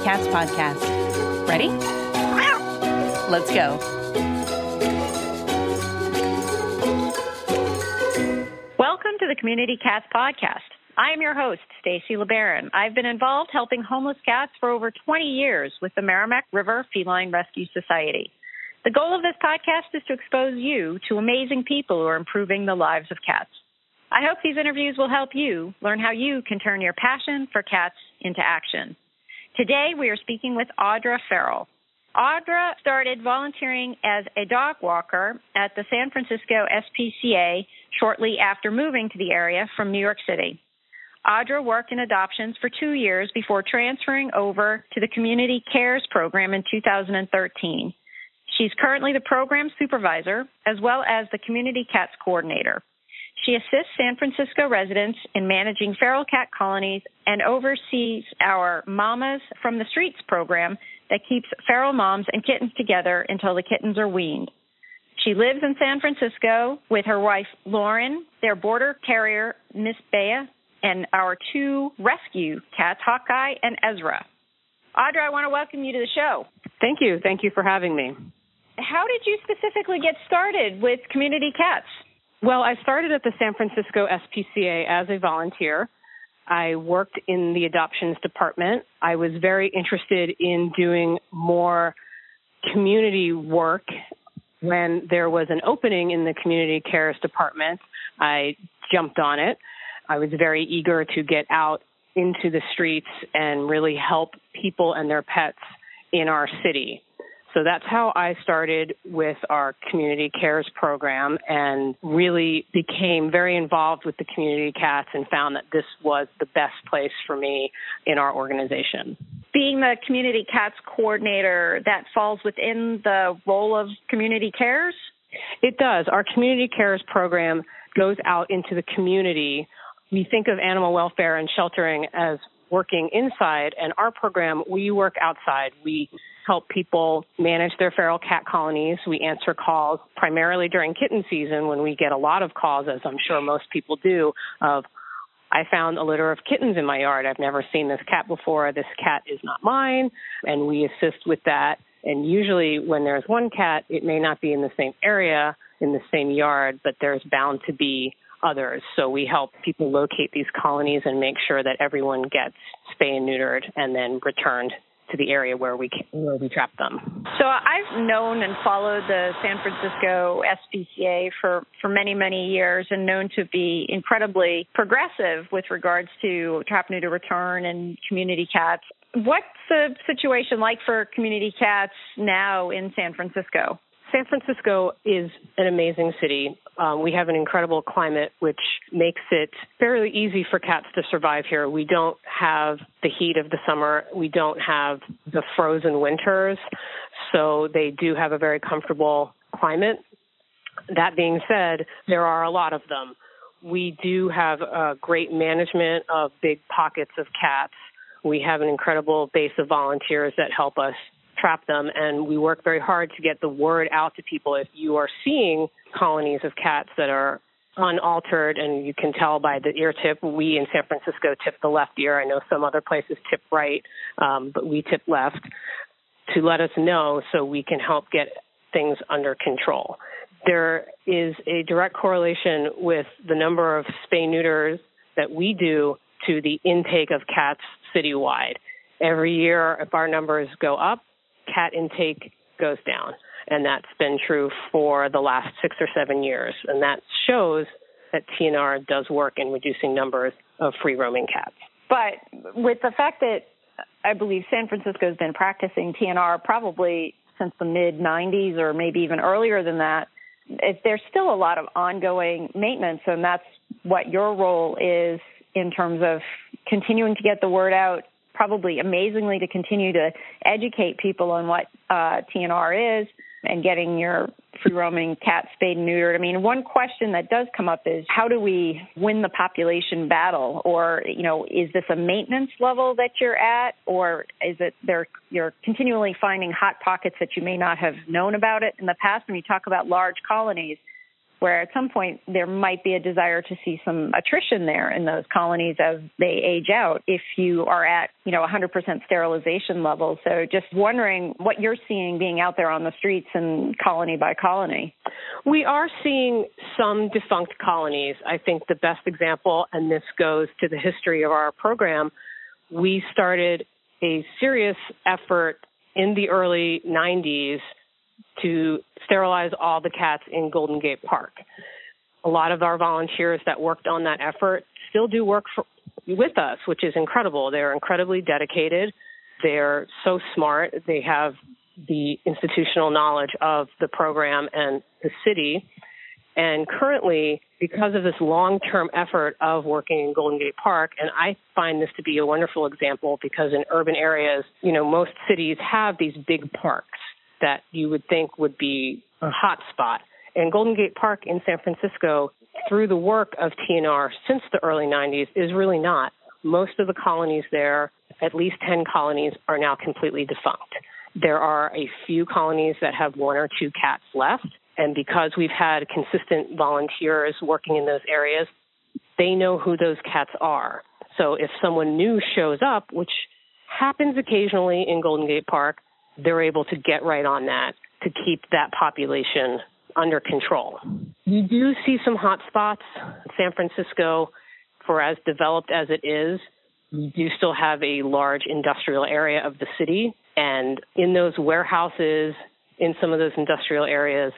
Cats podcast. Ready? Let's go. Welcome to the Community Cats podcast. I am your host, Stacy LeBaron. I've been involved helping homeless cats for over 20 years with the Merrimack River Feline Rescue Society. The goal of this podcast is to expose you to amazing people who are improving the lives of cats. I hope these interviews will help you learn how you can turn your passion for cats into action. Today, we are speaking with Audra Farrell. Audra started volunteering as a dog walker at the San Francisco SPCA shortly after moving to the area from New York City. Audra worked in adoptions for 2 years before transferring over to the Community Cares program in 2013. She's currently the program supervisor as well as the Community Cats coordinator. She assists San Francisco residents in managing feral cat colonies and oversees our Mamas from the Streets program that keeps feral moms and kittens together until the kittens are weaned. She lives in San Francisco with her wife, Lauren, their border terrier, Miss Bea, and our 2 rescue cats, Hawkeye and Ezra. Audra, I want to welcome you to the show. Thank you. Thank you for having me. How did you specifically get started with Community Cats? Well, I started at the San Francisco SPCA as a volunteer. I worked in the adoptions department. I was very interested in doing more community work. When there was an opening in the Community Cares department, I jumped on it. I was very eager to get out into the streets and really help people and their pets in our city. So that's how I started with our Community Cares program and really became very involved with the Community Cats and found that this was the best place for me in our organization. Being the Community Cats coordinator, that falls within the role of Community Cares? It does. Our Community Cares program goes out into the community. We think of animal welfare and sheltering as working inside, and our program, we work outside. We help people manage their feral cat colonies. We answer calls primarily during kitten season when we get a lot of calls, as I'm sure most people do, of, I found a litter of kittens in my yard. I've never seen this cat before. This cat is not mine. And we assist with that. And usually when there's one cat, it may not be in the same area, in the same yard, but there's bound to be others. So we help people locate these colonies and make sure that everyone gets spay and neutered and then returned to the area where we trap them. So I've known and followed the San Francisco SPCA for many, many years and known to be incredibly progressive with regards to trap, neuter, return and community cats. What's the situation like for community cats now in San Francisco? San Francisco is an amazing city. We have an incredible climate, which makes it fairly easy for cats to survive here. We don't have the heat of the summer. We don't have the frozen winters. So they do have a very comfortable climate. That being said, there are a lot of them. We do have a great management of big pockets of cats. We have an incredible base of volunteers that help us trap them, and we work very hard to get the word out to people. If you are seeing colonies of cats that are unaltered, and you can tell by the ear tip, we in San Francisco tip the left ear. I know some other places tip right, but we tip left, to let us know so we can help get things under control. There is a direct correlation with the number of spay neuters that we do to the intake of cats citywide. Every year, if our numbers go up, cat intake goes down, and that's been true for the last 6 or 7 years, and that shows that TNR does work in reducing numbers of free-roaming cats. But with the fact that I believe San Francisco has been practicing TNR probably since the mid-'90s or maybe even earlier than that, there's still a lot of ongoing maintenance, and that's what your role is in terms of continuing to get the word out, probably amazingly to continue to educate people on what TNR is and getting your free-roaming cat spayed and neutered. I mean, one question that does come up is, how do we win the population battle? Or, is this a maintenance level that you're at? Or is it you're continually finding hot pockets that you may not have known about it in the past? When you talk about large colonies, where at some point there might be a desire to see some attrition there in those colonies as they age out if you are at, 100% sterilization level. So just wondering what you're seeing being out there on the streets and colony by colony. We are seeing some defunct colonies. I think the best example, and this goes to the history of our program, we started a serious effort in the early 90s to sterilize all the cats in Golden Gate Park. A lot of our volunteers that worked on that effort still do work with us, which is incredible. They're incredibly dedicated. They're so smart. They have the institutional knowledge of the program and the city. And currently, because of this long-term effort of working in Golden Gate Park, and I find this to be a wonderful example because in urban areas, most cities have these big parks that you would think would be a hot spot. And Golden Gate Park in San Francisco, through the work of TNR since the early 90s, is really not. Most of the colonies there, at least 10 colonies, are now completely defunct. There are a few colonies that have one or two cats left. And because we've had consistent volunteers working in those areas, they know who those cats are. So if someone new shows up, which happens occasionally in Golden Gate Park, they're able to get right on that to keep that population under control. You do see some hot spots. San Francisco, for as developed as it is, you do still have a large industrial area of the city. And in those warehouses, in some of those industrial areas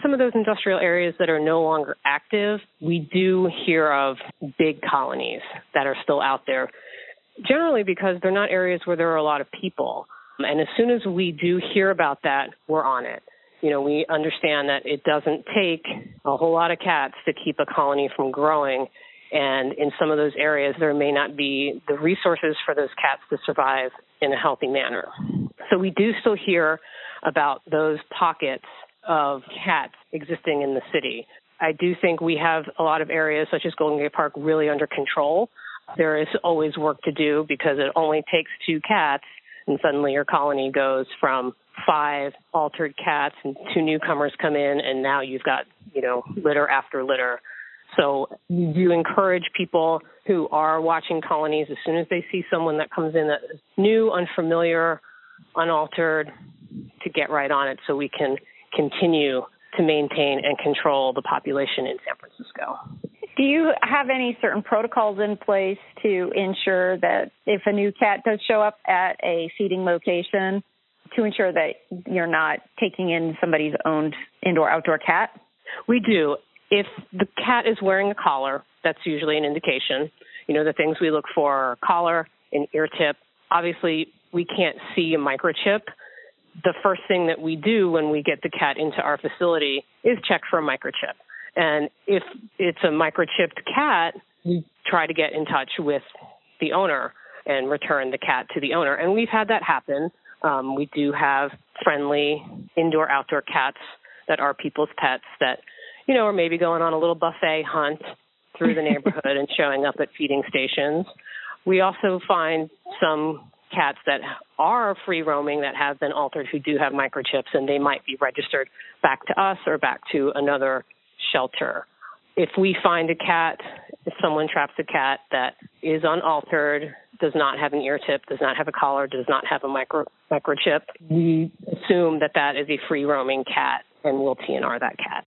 that are no longer active, we do hear of big colonies that are still out there, generally because they're not areas where there are a lot of people. And as soon as we do hear about that, we're on it. We understand that it doesn't take a whole lot of cats to keep a colony from growing. And in some of those areas, there may not be the resources for those cats to survive in a healthy manner. So we do still hear about those pockets of cats existing in the city. I do think we have a lot of areas, such as Golden Gate Park, really under control. There is always work to do because it only takes 2 cats, and suddenly your colony goes from 5 altered cats and 2 newcomers come in, and now you've got, litter after litter. So we do encourage people who are watching colonies, as soon as they see someone that comes in that is new, unfamiliar, unaltered, to get right on it so we can continue to maintain and control the population in San Francisco. Do you have any certain protocols in place to ensure that if a new cat does show up at a feeding location, to ensure that you're not taking in somebody's owned indoor-outdoor cat? We do. If the cat is wearing a collar, that's usually an indication. The things we look for are a collar, an ear tip. Obviously, we can't see a microchip. The first thing that we do when we get the cat into our facility is check for a microchip. And if it's a microchipped cat, we try to get in touch with the owner and return the cat to the owner. And we've had that happen. We do have friendly indoor-outdoor cats that are people's pets that, are maybe going on a little buffet hunt through the neighborhood and showing up at feeding stations. We also find some cats that are free roaming that have been altered who do have microchips, and they might be registered back to us or back to another shelter. If we find a cat, if someone traps a cat that is unaltered, does not have an ear tip, does not have a collar, does not have a microchip, we assume that that is a free roaming cat and we'll TNR that cat.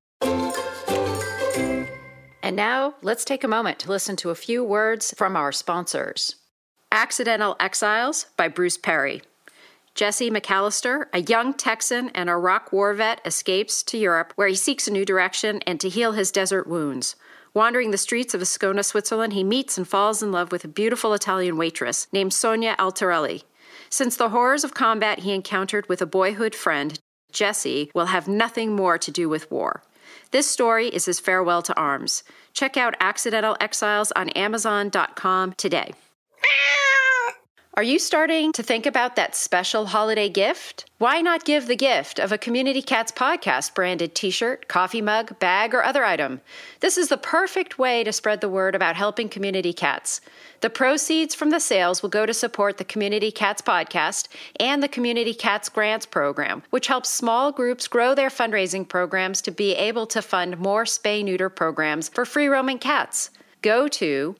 And now let's take a moment to listen to a few words from our sponsors. Accidental Exiles by Bruce Perry. Jesse McAllister, a young Texan and Iraq war vet, escapes to Europe where he seeks a new direction and to heal his desert wounds. Wandering the streets of Ascona, Switzerland, he meets and falls in love with a beautiful Italian waitress named Sonia Altarelli. Since the horrors of combat he encountered with a boyhood friend, Jesse will have nothing more to do with war. This story is his farewell to arms. Check out Accidental Exiles on Amazon.com today. Are you starting to think about that special holiday gift? Why not give the gift of a Community Cats Podcast branded t-shirt, coffee mug, bag, or other item? This is the perfect way to spread the word about helping community cats. The proceeds from the sales will go to support the Community Cats Podcast and the Community Cats Grants Program, which helps small groups grow their fundraising programs to be able to fund more spay-neuter programs for free-roaming cats. Go to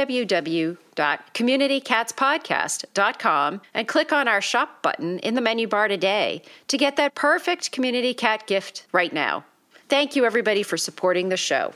www.communitycatspodcast.com and click on our shop button in the menu bar today to get that perfect community cat gift right now. Thank you, everybody, for supporting the show.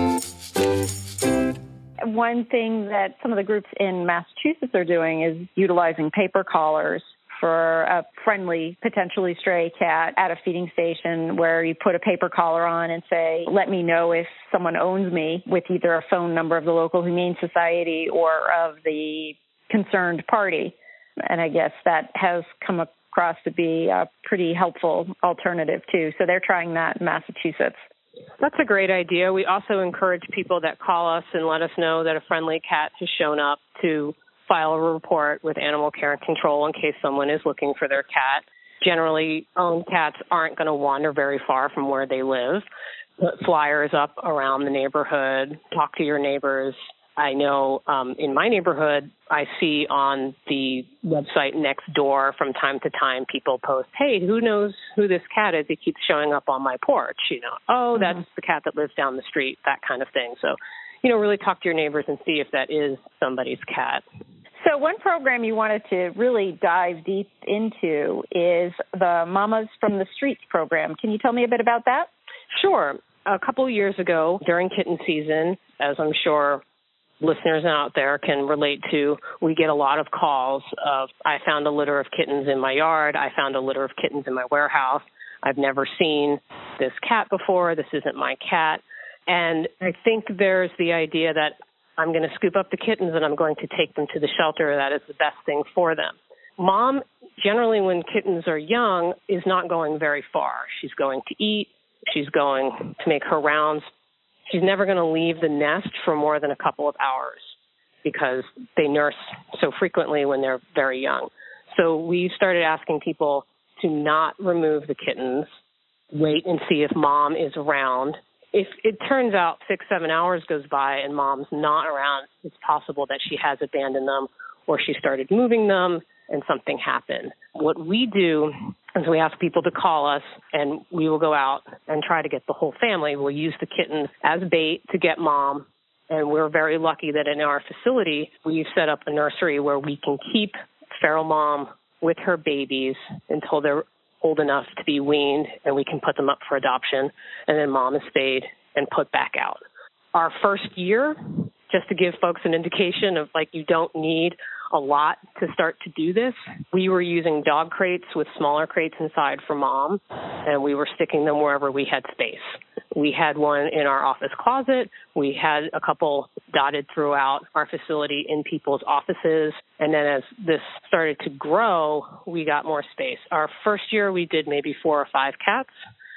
One thing that some of the groups in Massachusetts are doing is utilizing paper collars for a friendly, potentially stray cat at a feeding station, where you put a paper collar on and say, let me know if someone owns me, with either a phone number of the local Humane Society or of the concerned party. And I guess that has come across to be a pretty helpful alternative too. So they're trying that in Massachusetts. That's a great idea. We also encourage people that call us and let us know that a friendly cat has shown up to file a report with Animal Care and Control in case someone is looking for their cat. Generally, owned cats aren't going to wander very far from where they live. Put flyers up around the neighborhood, talk to your neighbors. I know in my neighborhood, I see on the website next door from time to time people post, hey, who knows who this cat is? It keeps showing up on my porch. Oh, that's the cat that lives down the street, that kind of thing. So, really talk to your neighbors and see if that is somebody's cat. So one program you wanted to really dive deep into is the Mamas from the Streets program. Can you tell me a bit about that? Sure. A couple of years ago, during kitten season, as I'm sure listeners out there can relate to, we get a lot of calls of, I found a litter of kittens in my yard. I found a litter of kittens in my warehouse. I've never seen this cat before. This isn't my cat. And I think there's the idea that I'm going to scoop up the kittens and I'm going to take them to the shelter. That is the best thing for them. Mom, generally when kittens are young, is not going very far. She's going to eat. She's going to make her rounds. She's never going to leave the nest for more than a couple of hours because they nurse so frequently when they're very young. So we started asking people to not remove the kittens, wait and see if mom is around. If it turns out 6-7 hours goes by and mom's not around, it's possible that she has abandoned them or she started moving them and something happened. What we do is we ask people to call us and we will go out and try to get the whole family. We'll use the kittens as bait to get mom. And we're very lucky that in our facility, we've set up a nursery where we can keep feral mom with her babies until they're old enough to be weaned, and we can put them up for adoption, and then mom is spayed and put back out. Our first year, just to give folks an indication of you don't need a lot to start to do this, we were using dog crates with smaller crates inside for mom, and we were sticking them wherever we had space. We had one in our office closet. We had a couple dotted throughout our facility in people's offices. And then as this started to grow, we got more space. Our first year, we did maybe 4 or 5 cats.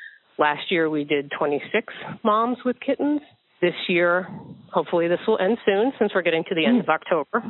Last year, we did 26 moms with kittens. This year, hopefully this will end soon since we're getting to the end of October.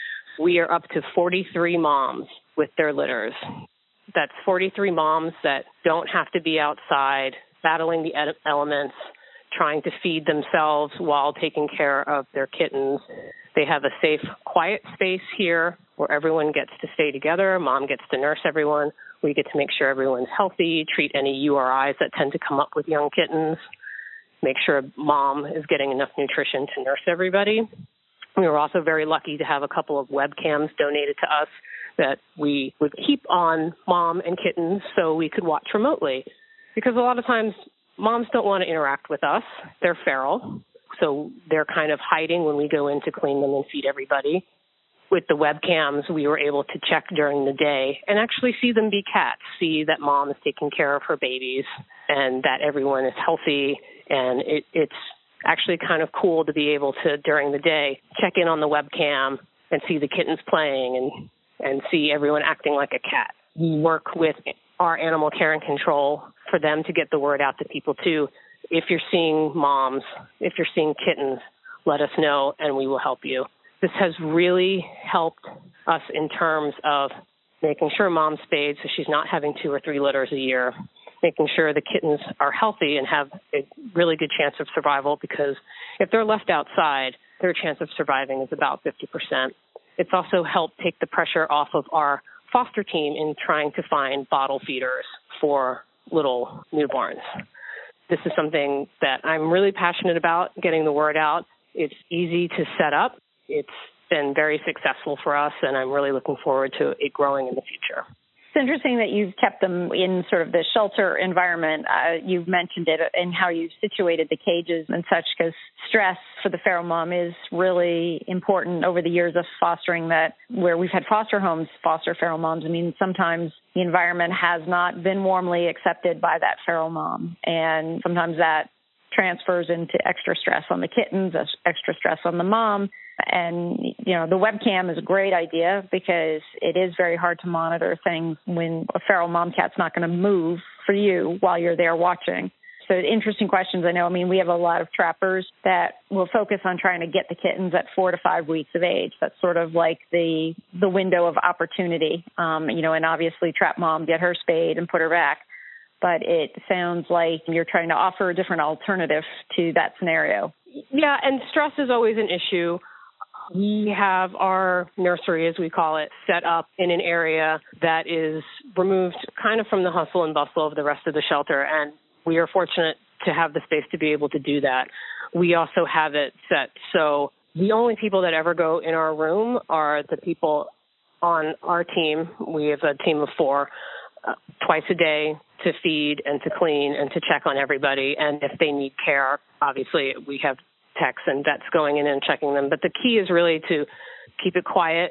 We are up to 43 moms with their litters. That's 43 moms that don't have to be outside battling the elements, trying to feed themselves while taking care of their kittens. They have a safe, quiet space here where everyone gets to stay together. Mom gets to nurse everyone. We get to make sure everyone's healthy, treat any URIs that tend to come up with young kittens, make sure mom is getting enough nutrition to nurse everybody. We were also very lucky to have a couple of webcams donated to us that we would keep on mom and kittens so we could watch remotely. Because a lot of times moms don't want to interact with us. They're feral, so they're kind of hiding when we go in to clean them and feed everybody. With the webcams, we were able to check during the day and actually see them be cats, see that mom is taking care of her babies and that everyone is healthy. And it's actually kind of cool to be able to, during the day, check in on the webcam and see the kittens playing and see everyone acting like a cat. We work with our Animal Care and Control for them to get the word out to people too. If you're seeing moms, if you're seeing kittens, let us know and we will help you. This has really helped us in terms of making sure mom's spayed so she's not having 2 or 3 litters a year, making sure the kittens are healthy and have a really good chance of survival, because if they're left outside, their chance of surviving is about 50%. It's also helped take the pressure off of our foster team in trying to find bottle feeders for little newborns. This is something that I'm really passionate about, getting the word out. It's easy to set up. It's been very successful for us, and I'm really looking forward to it growing in the future. It's interesting that you've kept them in sort of the shelter environment. You've mentioned it and how you've situated the cages and such, because stress for the feral mom is really important over the years of fostering, that where we've had foster homes, foster feral moms. I mean, sometimes the environment has not been warmly accepted by that feral mom, and sometimes that transfers into extra stress on the kittens, extra stress on the mom. And, the webcam is a great idea because it is very hard to monitor things when a feral mom cat's not going to move for you while you're there watching. So interesting questions. I know, we have a lot of trappers that will focus on trying to get the kittens at 4 to 5 weeks of age. That's sort of like the window of opportunity, and obviously trap mom, get her spayed and put her back. But it sounds like you're trying to offer a different alternative to that scenario. Yeah, and stress is always an issue. We have our nursery, as we call it, set up in an area that is removed kind of from the hustle and bustle of the rest of the shelter, and we are fortunate to have the space to be able to do that. We also have it set so the only people that ever go in our room are the people on our team. We have a team of 4, twice a day to feed and to clean and to check on everybody, and if they need care, obviously we have techs and vets going in and checking them. But the key is really to keep it quiet,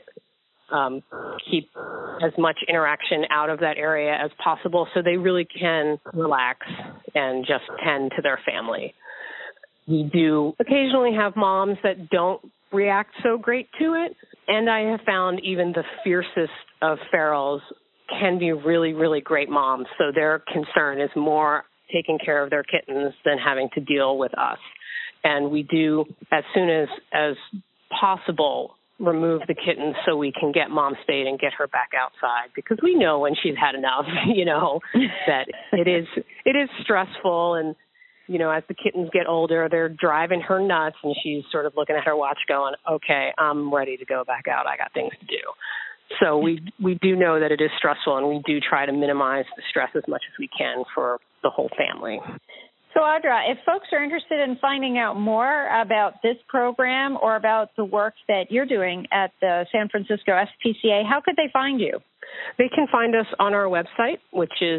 keep as much interaction out of that area as possible so they really can relax and just tend to their family. We do occasionally have moms that don't react so great to it, and I have found even the fiercest of ferals can be really, really great moms. So their concern is more taking care of their kittens than having to deal with us. And we do, as soon as possible, remove the kittens so we can get mom spayed and get her back outside, because we know when she's had enough, that it is stressful. And, as the kittens get older, they're driving her nuts, and she's sort of looking at her watch going, okay, I'm ready to go back out. I got things to do. So we do know that it is stressful, and we do try to minimize the stress as much as we can for the whole family. So, Audra, if folks are interested in finding out more about this program or about the work that you're doing at the San Francisco SPCA, how could they find you? They can find us on our website, which is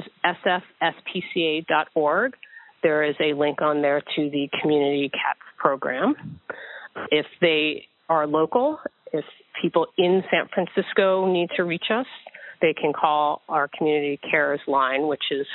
sfspca.org. There is a link on there to the Community Cats program. If they are local, if people in San Francisco need to reach us, they can call our Community Cares line, which is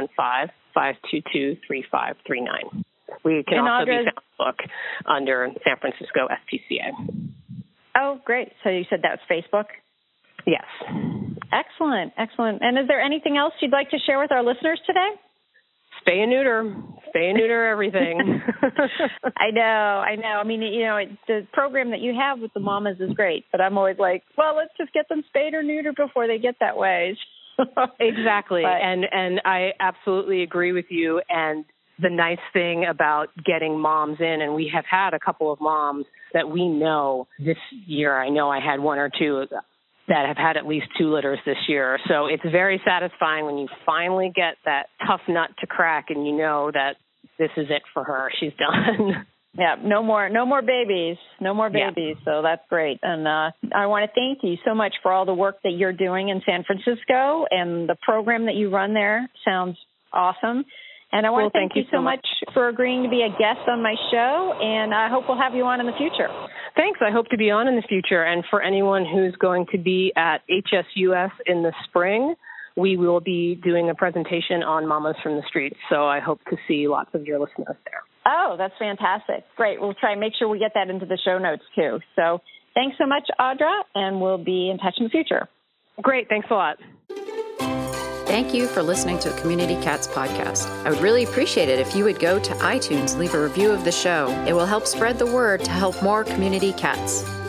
415-522-3539. We can also be found book under San Francisco SPCA. Oh, great. So you said that's Facebook? Yes. Excellent. And is there anything else you'd like to share with our listeners today? Spay and neuter everything. I know. The program that you have with the mamas is great, but I'm always like, well, let's just get them spayed or neutered before they get that way. Exactly. And I absolutely agree with you. And the nice thing about getting moms in, and we have had a couple of moms that we know this year. I know I had 1 or 2 that have had at least 2 litters this year. So it's very satisfying when you finally get that tough nut to crack and you know that this is it for her. She's done. Yeah, no more babies. Yeah. So that's great. And I want to thank you so much for all the work that you're doing in San Francisco, and the program that you run there sounds awesome. And I want to thank you so much for agreeing to be a guest on my show, and I hope we'll have you on in the future. Thanks. I hope to be on in the future. And for anyone who's going to be at HSUS in the spring, we will be doing a presentation on Mamas from the Streets. So I hope to see lots of your listeners there. Oh, that's fantastic. Great. We'll try and make sure we get that into the show notes, too. So thanks so much, Audra, and we'll be in touch in the future. Great. Thanks a lot. Thank you for listening to the Community Cats podcast. I would really appreciate it if you would go to iTunes, leave a review of the show. It will help spread the word to help more community cats.